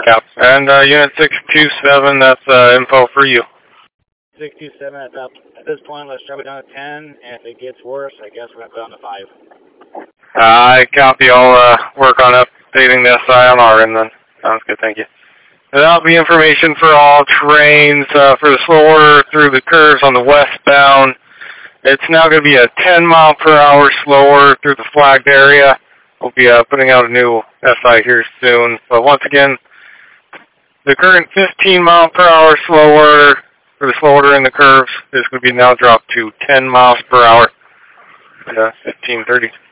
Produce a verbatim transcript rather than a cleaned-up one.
Yep. And uh, Unit six two seven, that's uh, info for you. six two seven, at, at this point, let's drop it down to ten. And if it gets worse, I guess we're going to go down to five. I copy. I'll uh, work on updating the S I on our end then. Sounds good, thank you. And that'll be information for all trains uh, for the slow order through the curves on the westbound. It's now going to be a ten mile per hour slower through the flagged area. We'll be uh, putting out a new S I here soon. But once again, the current fifteen mile per hour slower for the slow order in the curves is going to be now dropped to ten miles per hour. Uh, fifteen thirty.